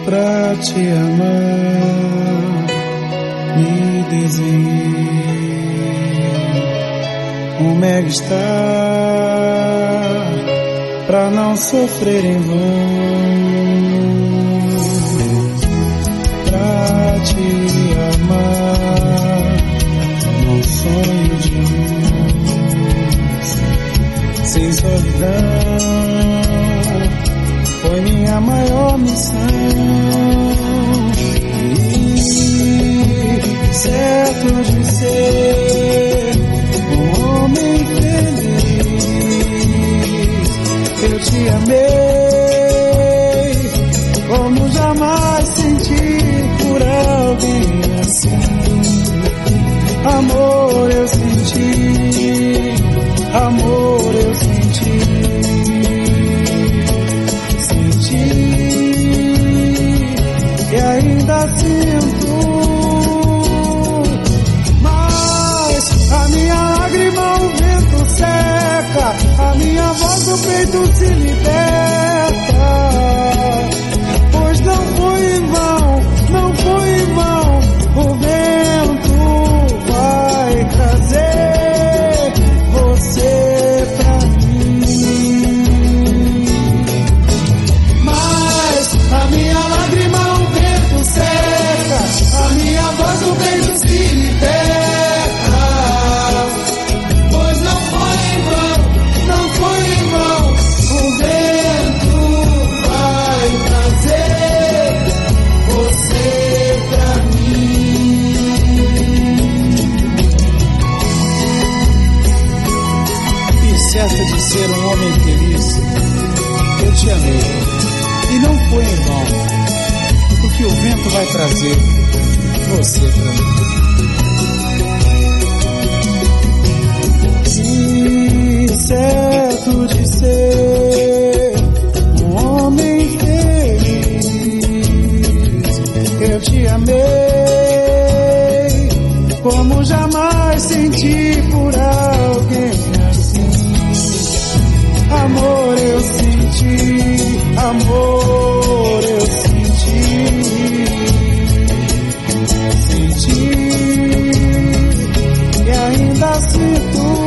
pra te amar, me desenhei um mega-star pra não sofrer em vão, pra te amar num sonho de luz, sem solidão. Foi minha maior missão, e certo de ser um homem feliz, eu te amei como jamais senti por alguém assim. Amor eu senti, amor eu senti. E ainda sinto, mas a minha lágrima o vento seca, a minha voz do peito se liberta, pois não foi em vão, não foi em vão, o vento vai trazer você pra mim. Mas a minha lágrima a minha voz do peito se liberta, pois não foi em vão, não foi em vão, o vento vai trazer você pra mim. E certa de ser um homem feliz, eu te amei, e não foi em vão, que o vento vai trazer você pra mim. E certo de ser um homem feliz, eu te amei como jamais senti por alguém assim. Amor eu senti, amor eu senti, e ainda sinto.